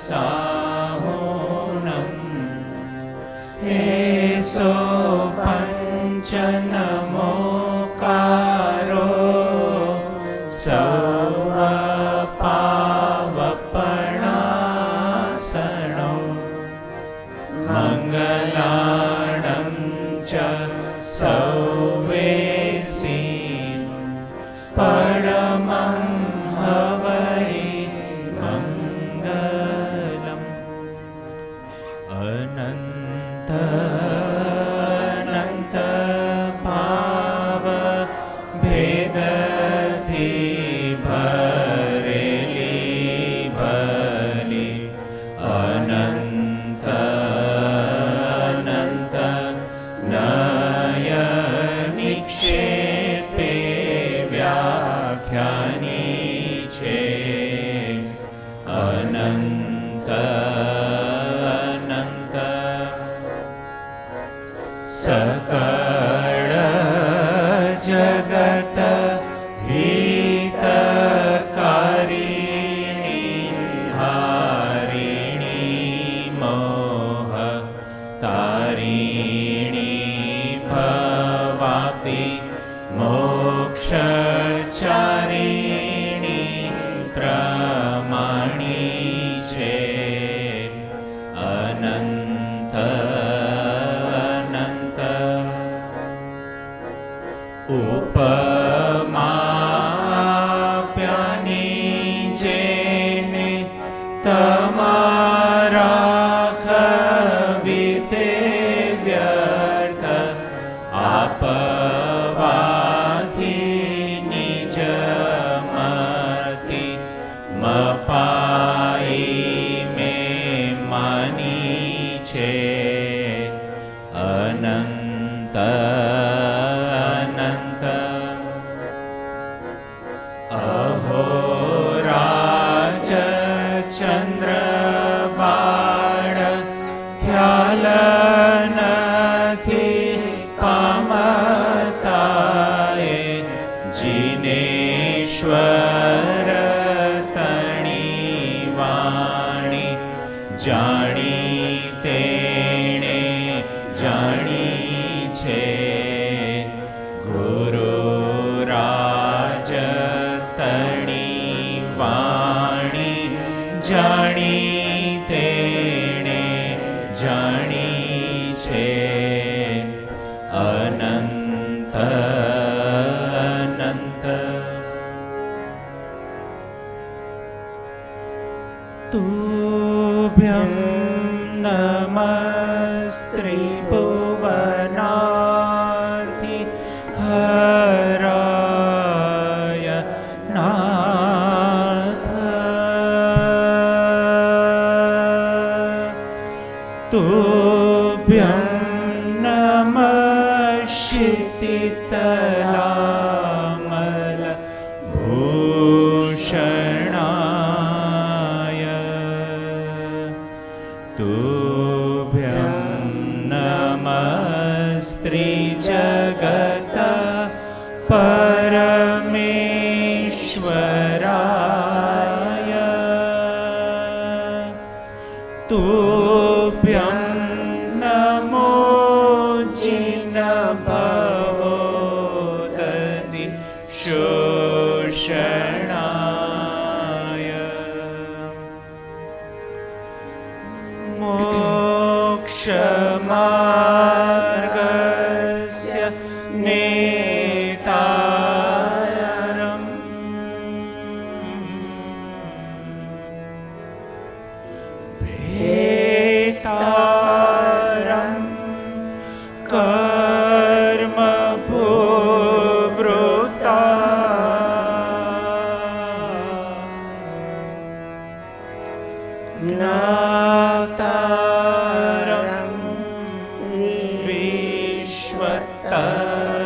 साहुनं एसो पञ्च नमोकारो सर्वपावपणासनो मङ्गलाणं च सौवेसि परमं हवै मङ्गलम् अनन्त अनन्त भाव भेदथी भरेली भली अनन्त अनन्त नय निक्षेपे व्याख्यानी छे अनंत अनंत सकळ जगत हितकारिणी हारिणी मोह तारिणी भवाप्ति मोक्षचारिणी प्रमाणी छे अनंत अनंत उपमाप्यानी जेने तमारा कविते व्यर्थ आपवाथी निजमति मपाई में मानी छे अनंत अनंत अहोराज चंद्र बाण ख्याल नथी पामताए जिनेश्वर तणी वाणी जाणी तेणे जाणी छे गुरुराज तणी वाणी जाणी तेणे जाणी छे अनंत अनंत तुभ्यं नमस्त्रिभुवनार्ति हराय नाथ तुभ्यं नमः क्षितितलामल भूषणाय तुभ्यं नमस्त्रिजगत परमेश्वराय तुभ्यं नमो जिनभवोदधि शोषणाय मोक्षमार्गस्य नेतारम् भेतारं कर्मभूभृता ज्ञातारं विश्वत